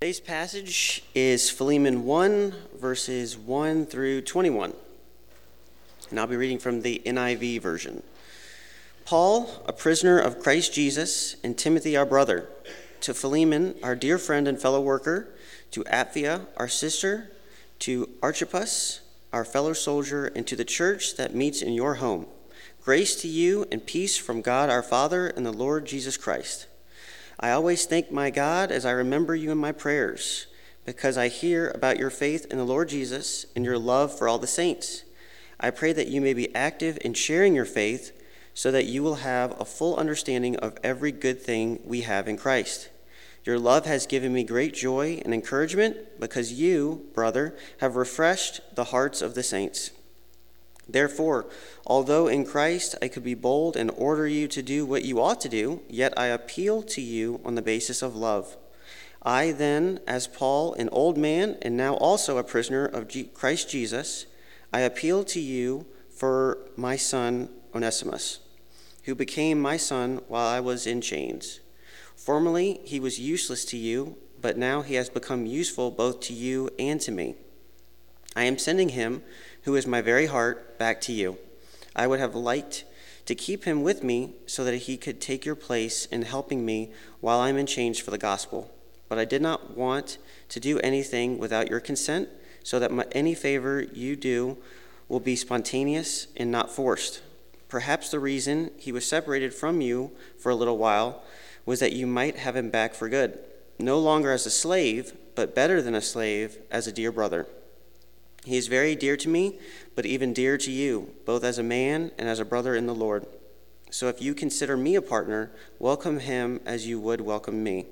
Today's passage is Philemon 1, verses 1 through 21. And I'll be reading from the NIV version. Paul, a prisoner of Christ Jesus, and Timothy, our brother, to Philemon, our dear friend and fellow worker, to Apphia, our sister, to Archippus, our fellow soldier, and to the church that meets in your home. Grace to you and peace from God our Father and the Lord Jesus Christ. I always thank my God as I remember you in my prayers, because I hear about your faith in the Lord Jesus and your love for all the saints. I pray that you may be active in sharing your faith, so that you will have a full understanding of every good thing we have in Christ. Your love has given me great joy and encouragement, because you, brother, have refreshed the hearts of the saints. Therefore, although in Christ I could be bold and order you to do what you ought to do, yet I appeal to you on the basis of love. I then, as Paul, an old man, and now also a prisoner of Christ Jesus, I appeal to you for my son Onesimus, who became my son while I was in chains. Formerly he was useless to you, but now he has become useful both to you and to me. I am sending him, who is my very heart, back to you. I would have liked to keep him with me so that he could take your place in helping me while I'm in chains for the gospel. But I did not want to do anything without your consent, so that any favor you do will be spontaneous and not forced. Perhaps the reason he was separated from you for a little while was that you might have him back for good, no longer as a slave, but better than a slave, as a dear brother. He is very dear to me, but even dearer to you, both as a man and as a brother in the Lord. So if you consider me a partner, welcome him as you would welcome me.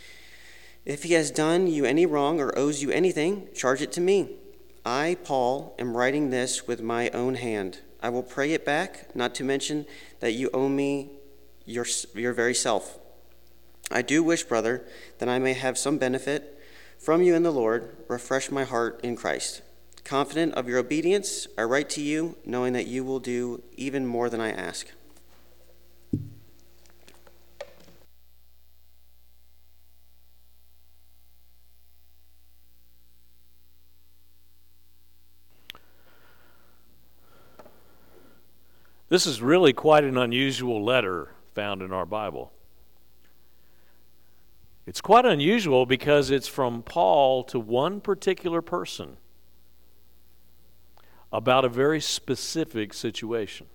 If he has done you any wrong or owes you anything, charge it to me. I, Paul, am writing this with my own hand. I will pay it back, not to mention that you owe me your very self. I do wish, brother, that I may have some benefit from you in the Lord. Refresh my heart in Christ. Confident of your obedience, I write to you, knowing that you will do even more than I ask. This is really quite an unusual letter found in our Bible. It's quite unusual because it's from Paul to one particular person about a very specific situation.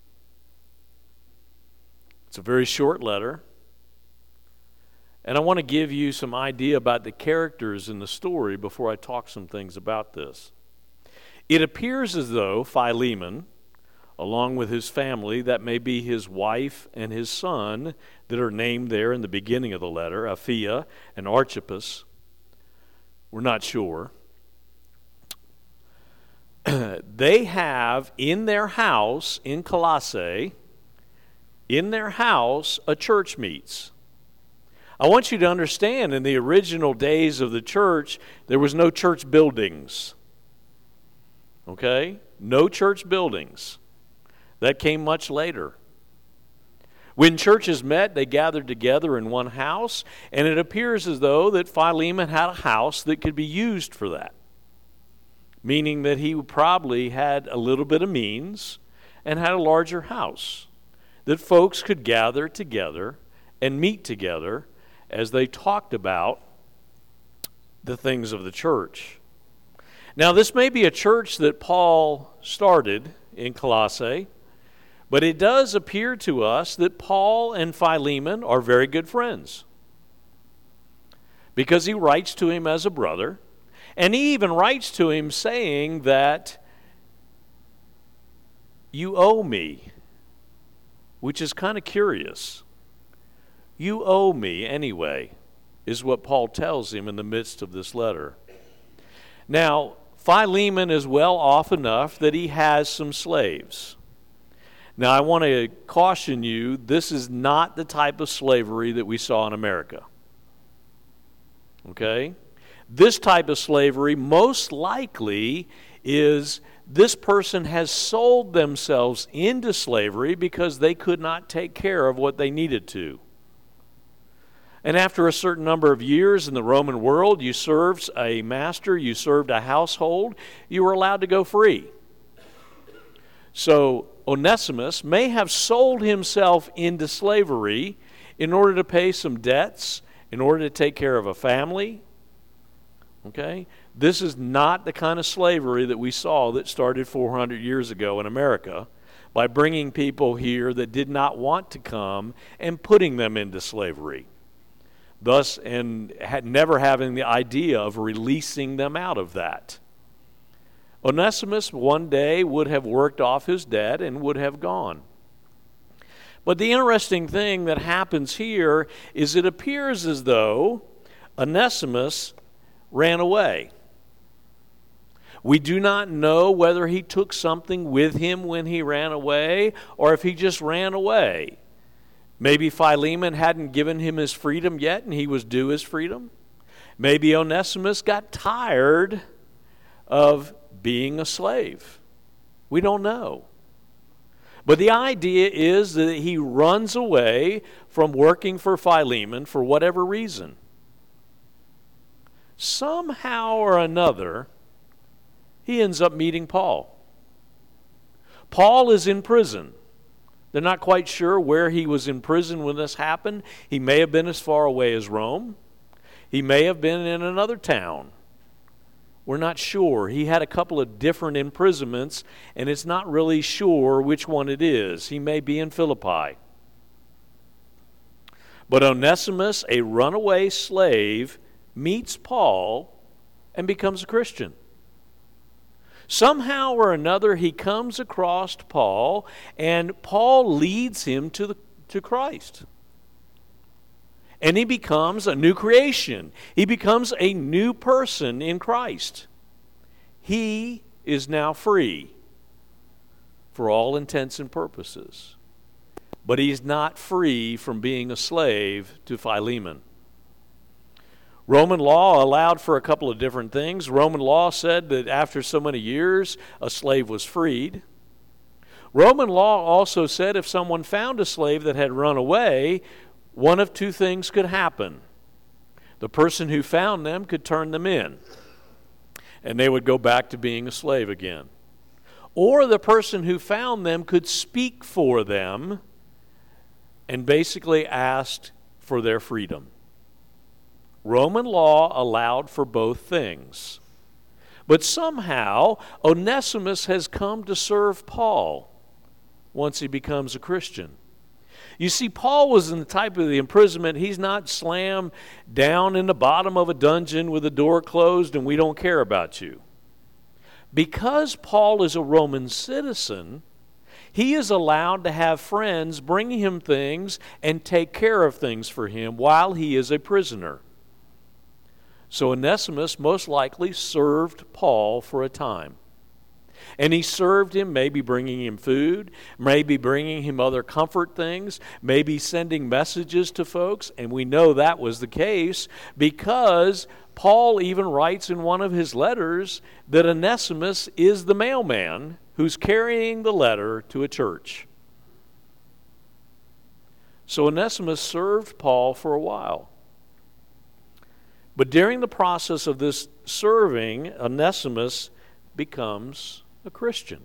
It's a very short letter, and I want to give you some idea about the characters in the story before I talk some things about this. It appears as though Philemon, along with his family, that may be his wife and his son that are named there in the beginning of the letter, Apphia and Archippus, we're not sure. They have in their house in Colossae, in their house, a church meets. I want you to understand, in the original days of the church, there was no church buildings. Okay? No church buildings. That came much later. When churches met, they gathered together in one house, and it appears as though that Philemon had a house that could be used for that, meaning that he probably had a little bit of means and had a larger house that folks could gather together and meet together as they talked about the things of the church. Now, this may be a church that Paul started in Colossae, but it does appear to us that Paul and Philemon are very good friends, because he writes to him as a brother, and he even writes to him saying that you owe me, which is kind of curious. You owe me anyway, is what Paul tells him in the midst of this letter. Now, Philemon is well off enough that he has some slaves. Now, I want to caution you, this is not the type of slavery that we saw in America. Okay? This type of slavery most likely is this person has sold themselves into slavery because they could not take care of what they needed to. And after a certain number of years in the Roman world, you served a master, you served a household, you were allowed to go free. So Onesimus may have sold himself into slavery in order to pay some debts, in order to take care of a family. Okay? This is not the kind of slavery that we saw that started 400 years ago in America by bringing people here that did not want to come and putting them into slavery. Thus, and never having the idea of releasing them out of that. Onesimus one day would have worked off his debt and would have gone. But the interesting thing that happens here is it appears as though Onesimus ran away. We do not know whether he took something with him when he ran away or if he just ran away. Maybe Philemon hadn't given him his freedom yet and he was due his freedom. Maybe Onesimus got tired of being a slave. We don't know. But the idea is that he runs away from working for Philemon for whatever reason. Somehow or another, he ends up meeting Paul. Paul is in prison. They're not quite sure where he was in prison when this happened. He may have been as far away as Rome. He may have been in another town. We're not sure. He had a couple of different imprisonments, and it's not really sure which one it is. He may be in Philippi. But Onesimus, a runaway slave, meets Paul and becomes a Christian. Somehow or another, he comes across Paul, and Paul leads him to Christ. And he becomes a new creation. He becomes a new person in Christ. He is now free for all intents and purposes. But he's not free from being a slave to Philemon. Roman law allowed for a couple of different things. Roman law said that after so many years, a slave was freed. Roman law also said if someone found a slave that had run away, one of two things could happen. The person who found them could turn them in, and they would go back to being a slave again. Or the person who found them could speak for them and basically asked for their freedom. Roman law allowed for both things. But somehow, Onesimus has come to serve Paul once he becomes a Christian. You see, Paul was in the type of the imprisonment, he's not slammed down in the bottom of a dungeon with the door closed and we don't care about you. Because Paul is a Roman citizen, he is allowed to have friends bring him things and take care of things for him while he is a prisoner. So Onesimus most likely served Paul for a time. And he served him, maybe bringing him food, maybe bringing him other comfort things, maybe sending messages to folks. And we know that was the case because Paul even writes in one of his letters that Onesimus is the mailman who's carrying the letter to a church. So Onesimus served Paul for a while. But during the process of this serving, Onesimus becomes a Christian.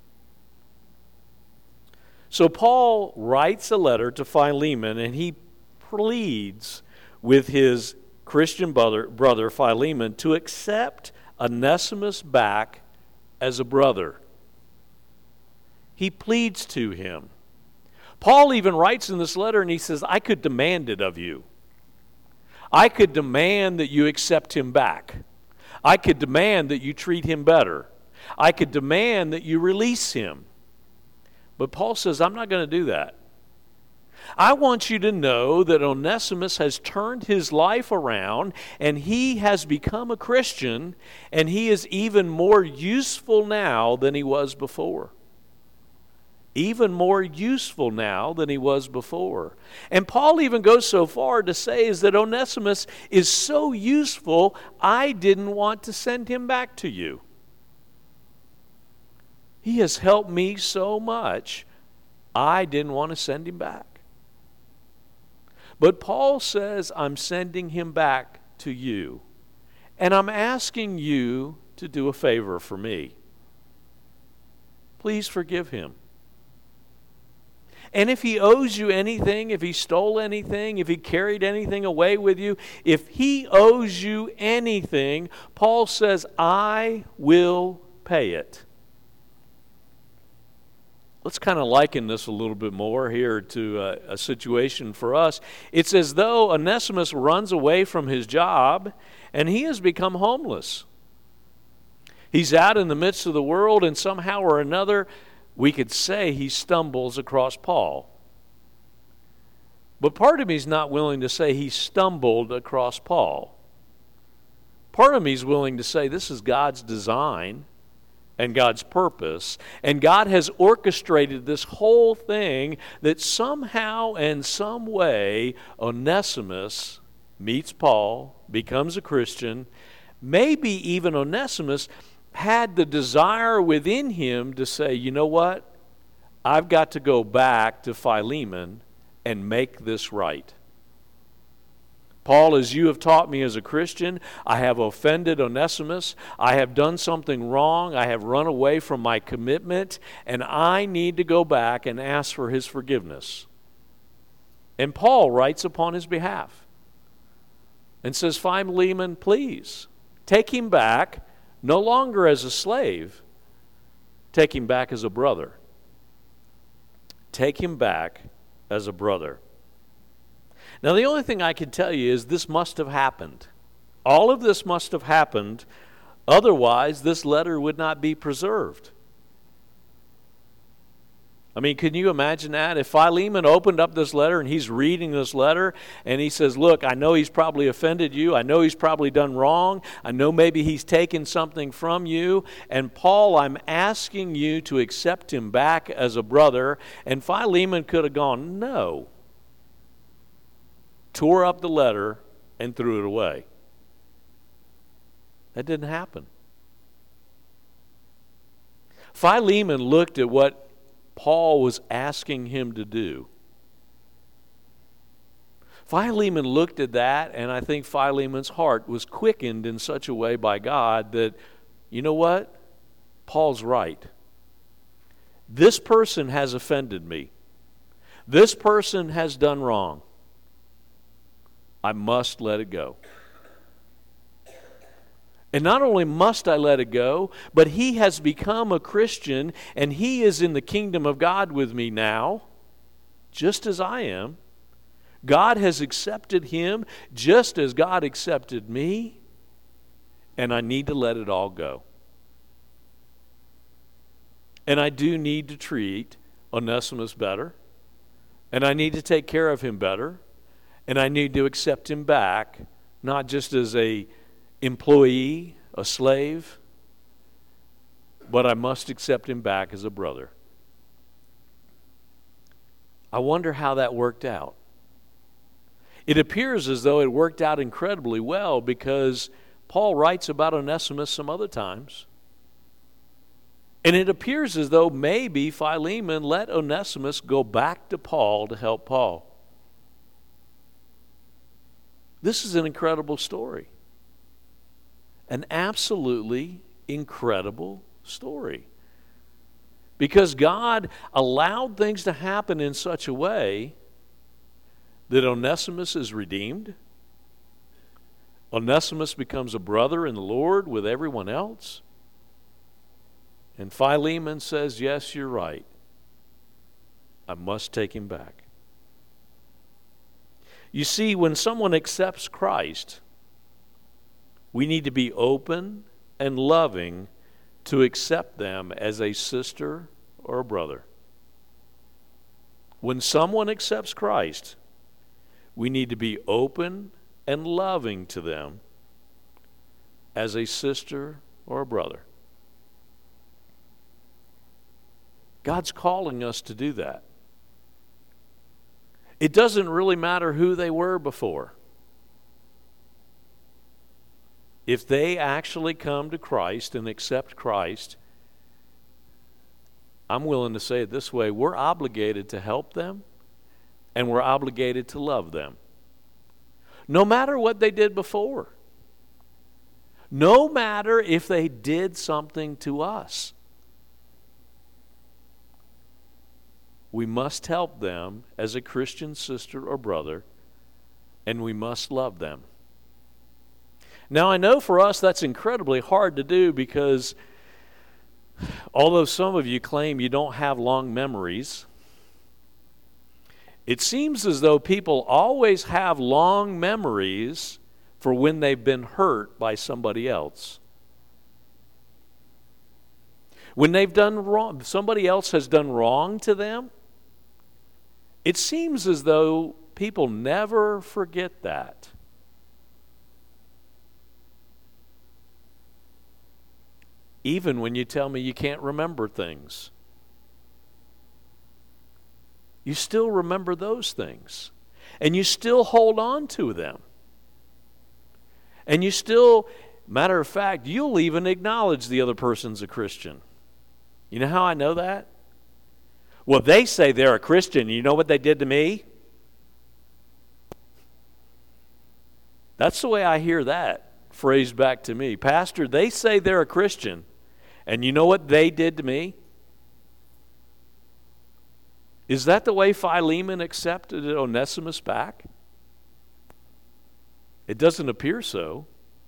So Paul writes a letter to Philemon, and he pleads with his Christian brother Philemon to accept Onesimus back as a brother. He pleads to him. Paul even writes in this letter, and he says, I could demand it of you. I could demand that you accept him back. I could demand that you treat him better. I could demand that you release him. But Paul says, I'm not going to do that. I want you to know that Onesimus has turned his life around and he has become a Christian, and he is even more useful now than he was before. Even more useful now than he was before. And Paul even goes so far to say is that Onesimus is so useful, I didn't want to send him back to you. He has helped me so much, I didn't want to send him back. But Paul says, I'm sending him back to you. And I'm asking you to do a favor for me. Please forgive him. And if he owes you anything, if he stole anything, if he carried anything away with you, if he owes you anything, Paul says, I will pay it. Let's kind of liken this a little bit more here to a situation for us. It's as though Onesimus runs away from his job and he has become homeless. He's out in the midst of the world, and somehow or another, we could say he stumbles across Paul. But part of me is not willing to say he stumbled across Paul. Part of me is willing to say this is God's design and God's purpose, and God has orchestrated this whole thing that somehow and some way Onesimus meets Paul, becomes a Christian. Maybe even Onesimus had the desire within him to say, you know what? I've got to go back to Philemon and make this right. Paul, as you have taught me as a Christian, I have offended Onesimus. I have done something wrong. I have run away from my commitment, and I need to go back and ask for his forgiveness. And Paul writes upon his behalf and says, Philemon, please, take him back, no longer as a slave, take him back as a brother. Take him back as a brother. Now, the only thing I can tell you is this must have happened. All of this must have happened. Otherwise, this letter would not be preserved. I mean, can you imagine that? If Philemon opened up this letter and he's reading this letter and he says, look, I know he's probably offended you. I know he's probably done wrong. I know maybe he's taken something from you. And Paul, I'm asking you to accept him back as a brother. And Philemon could have gone, no. Tore up the letter and threw it away. That didn't happen. Philemon looked at what Paul was asking him to do. Philemon looked at that, and I think Philemon's heart was quickened in such a way by God that, you know what? Paul's right. This person has offended me. This person has done wrong. I must let it go. And not only must I let it go, but he has become a Christian, and he is in the kingdom of God with me now, just as I am. God has accepted him just as God accepted me, and I need to let it all go. And I do need to treat Onesimus better, and I need to take care of him better, and I need to accept him back, not just as a employee, a slave, but I must accept him back as a brother. I wonder how that worked out. It appears as though it worked out incredibly well, because Paul writes about Onesimus some other times. And it appears as though maybe Philemon let Onesimus go back to Paul to help Paul. This is an incredible story. An absolutely incredible story. Because God allowed things to happen in such a way that Onesimus is redeemed. Onesimus becomes a brother in the Lord with everyone else. And Philemon says, yes, you're right. I must take him back. You see, when someone accepts Christ, we need to be open and loving to accept them as a sister or a brother. When someone accepts Christ, we need to be open and loving to them as a sister or a brother. God's calling us to do that. It doesn't really matter who they were before. If they actually come to Christ and accept Christ, I'm willing to say it this way, we're obligated to help them, and we're obligated to love them. no matter what they did before. No matter if they did something to us. We must help them as a Christian sister or brother, and we must love them. Now, I know for us that's incredibly hard to do because although some of you claim you don't have long memories, it seems as though people always have long memories for when they've been hurt by somebody else. When they've done wrong, somebody else has done wrong to them, it seems as though people never forget that. Even when you tell me you can't remember things, you still remember those things. And you still hold on to them. And you still, matter of fact, you'll even acknowledge the other person's a Christian. You know how I know that? Well, they say they're a Christian. You know what they did to me? That's the way I hear that phrased back to me. Pastor, they say they're a Christian. And you know what they did to me? Is that the way Philemon accepted Onesimus back? It doesn't appear so.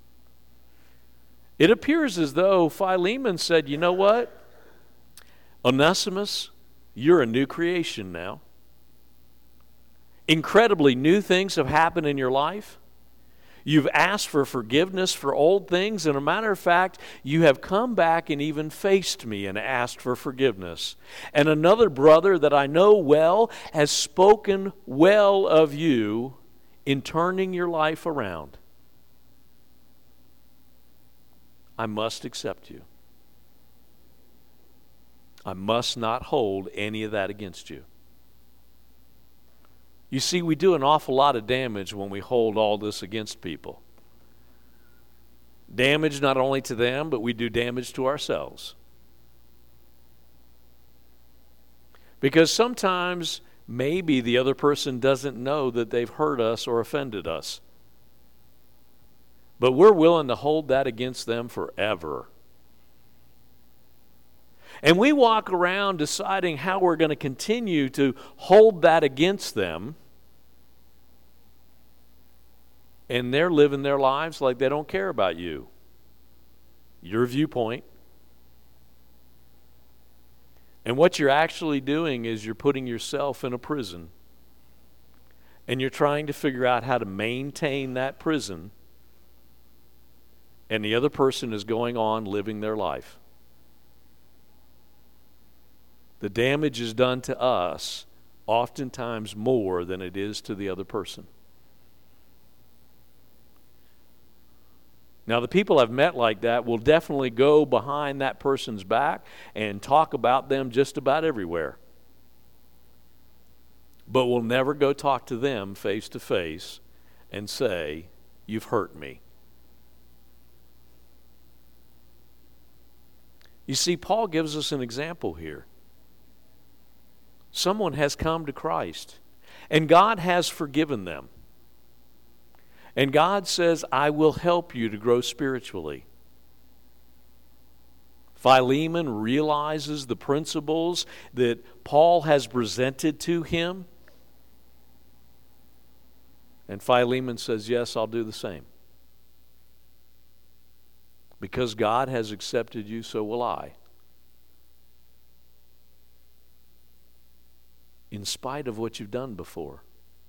It appears as though Philemon said, you know what? Onesimus, you're a new creation now. Incredibly new things have happened in your life. You've asked for forgiveness for old things, and a matter of fact, you have come back and even faced me and asked for forgiveness. And another brother that I know well has spoken well of you in turning your life around. I must accept you. I must not hold any of that against you. You see, we do an awful lot of damage when we hold all this against people. Damage not only to them, but we do damage to ourselves. Because sometimes maybe the other person doesn't know that they've hurt us or offended us. But we're willing to hold that against them forever. And we walk around deciding how we're going to continue to hold that against them. And they're living their lives like they don't care about you. Your viewpoint. And what you're actually doing is you're putting yourself in a prison. And you're trying to figure out how to maintain that prison. And the other person is going on living their life. The damage is done to us oftentimes more than it is to the other person. Now, the people I've met like that will definitely go behind that person's back and talk about them just about everywhere. But will never go talk to them face to face and say, "You've hurt me." You see, Paul gives us an example here. Someone has come to Christ, and God has forgiven them. And God says, I will help you to grow spiritually. Philemon realizes the principles that Paul has presented to him. And Philemon says, yes, I'll do the same. Because God has accepted you, so will I. In spite of what you've done before.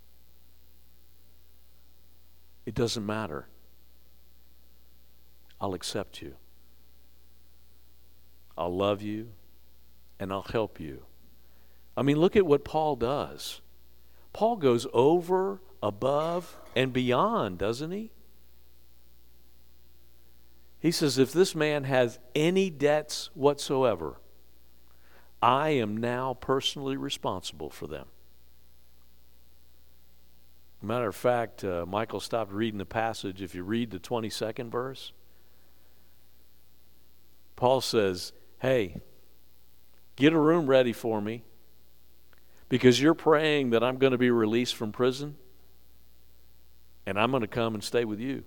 It doesn't matter. I'll accept you. I'll love you, and I'll help you. I mean, look at what Paul does. Paul goes over, above, and beyond, doesn't he? He says, if this man has any debts whatsoever, I am now personally responsible for them. Matter of fact, Michael stopped reading the passage. If you read the 22nd verse, Paul says, hey, get a room ready for me because you're praying that I'm going to be released from prison. and I'm going to come and stay with you.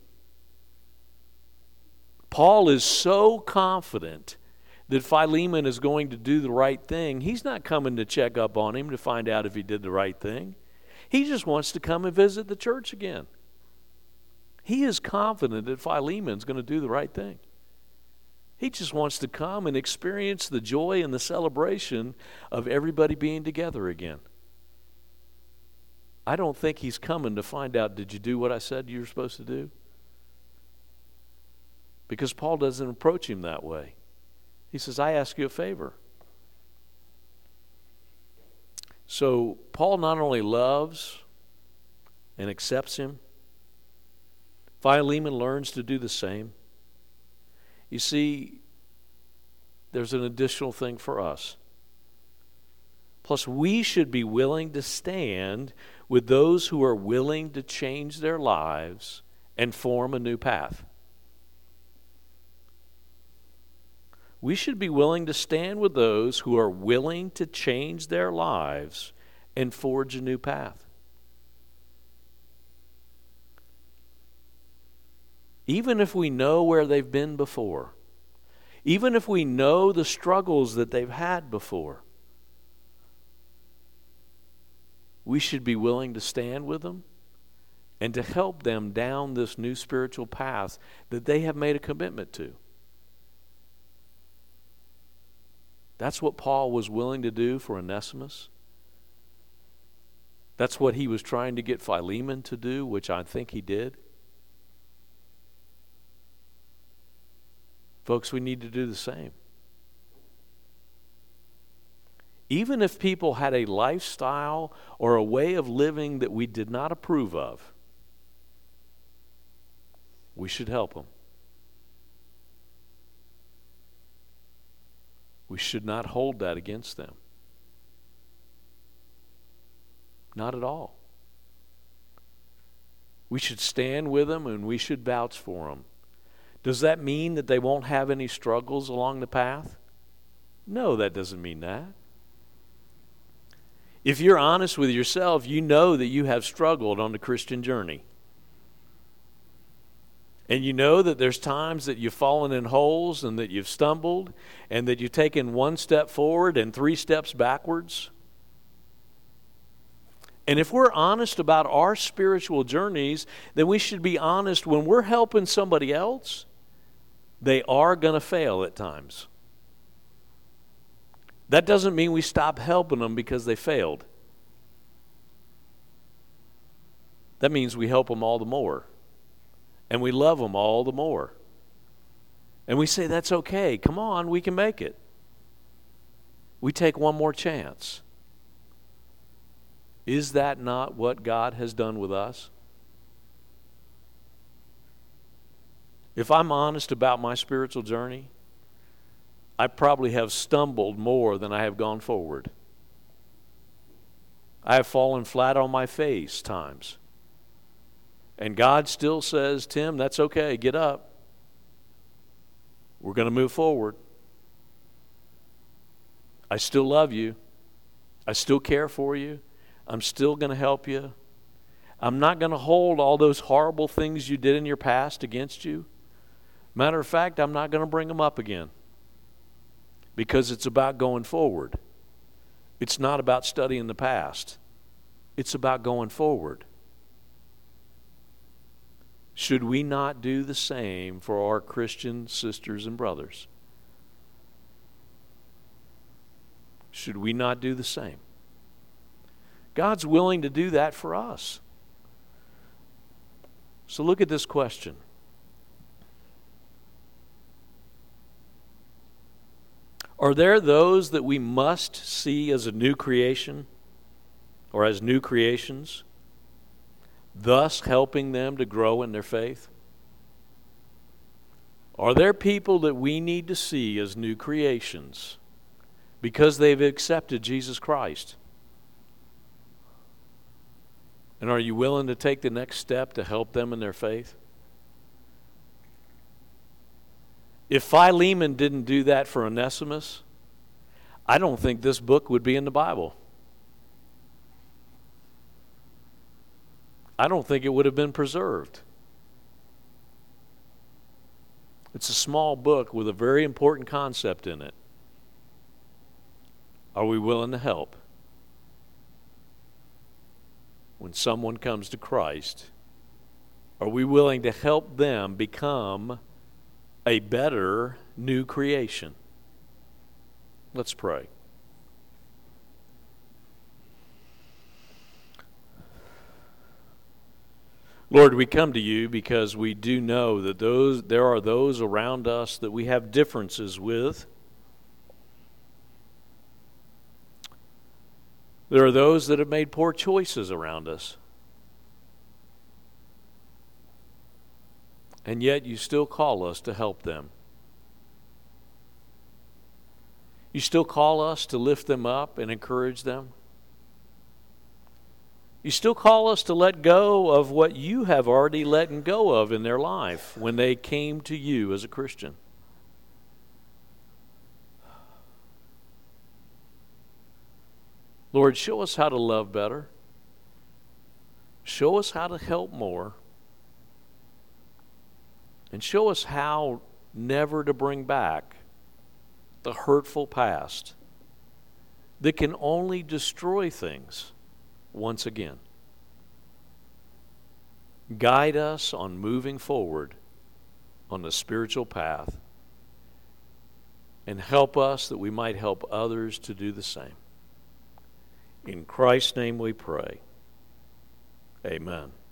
Paul is so confident that Philemon is going to do the right thing. He's not coming to check up on him to find out if he did the right thing. He just wants to come and visit the church again. He is confident that Philemon's going to do the right thing. He just wants to come and experience the joy and the celebration of everybody being together again. I don't think he's coming to find out, did you do what I said you were supposed to do? Because Paul doesn't approach him that way. He says, I ask you a favor. So Paul not only loves and accepts him, Philemon learns to do the same. You see, there's an additional thing for us. Plus, we should be willing to stand with those who are willing to change their lives and form a new path. We should be willing to stand with those who are willing to change their lives and forge a new path. Even if we know where they've been before, even if we know the struggles that they've had before, we should be willing to stand with them and to help them down this new spiritual path that they have made a commitment to. That's what Paul was willing to do for Onesimus. That's what he was trying to get Philemon to do, which I think he did. Folks, we need to do the same. Even if people had a lifestyle or a way of living that we did not approve of, we should help them. We should not hold that against them. Not at all. We should stand with them and we should vouch for them. Does that mean that they won't have any struggles along the path? No, that doesn't mean that. If you're honest with yourself, you know that you have struggled on the Christian journey. And you know that there's times that you've fallen in holes and that you've stumbled and that you've taken one step forward and 3 steps backwards. And if we're honest about our spiritual journeys, then we should be honest when we're helping somebody else, they are going to fail at times. That doesn't mean we stop helping them because they failed. That means we help them all the more. And we love them all the more. And we say, that's okay. Come on, we can make it. We take one more chance. Is that not what God has done with us? If I'm honest about my spiritual journey, I probably have stumbled more than I have gone forward. I have fallen flat on my face times. And God still says, Tim, that's okay, get up. We're going to move forward. I still love you. I still care for you. I'm still going to help you. I'm not going to hold all those horrible things you did in your past against you. Matter of fact, I'm not going to bring them up again. Because it's about going forward. It's not about studying the past. It's about going forward. Should we not do the same for our Christian sisters and brothers? Should we not do the same? God's willing to do that for us. So look at this question. Are there those that we must see as a new creation or as new creations, thus helping them to grow in their faith? Are there people that we need to see as new creations because they've accepted Jesus Christ? And are you willing to take the next step to help them in their faith? If Philemon didn't do that for Onesimus, I don't think this book would be in the Bible. I don't think it would have been preserved. It's a small book with a very important concept in it. Are we willing to help? When someone comes to Christ, are we willing to help them become a better new creation? Let's pray. Lord, we come to you because we do know that there are those around us that we have differences with. There are those that have made poor choices around us. And yet you still call us to help them. You still call us to lift them up and encourage them. You still call us to let go of what you have already let go of in their life when they came to you as a Christian. Lord, show us how to love better. Show us how to help more. And show us how never to bring back the hurtful past that can only destroy things once again. Guide us on moving forward on the spiritual path and help us that we might help others to do the same. In Christ's name we pray. Amen.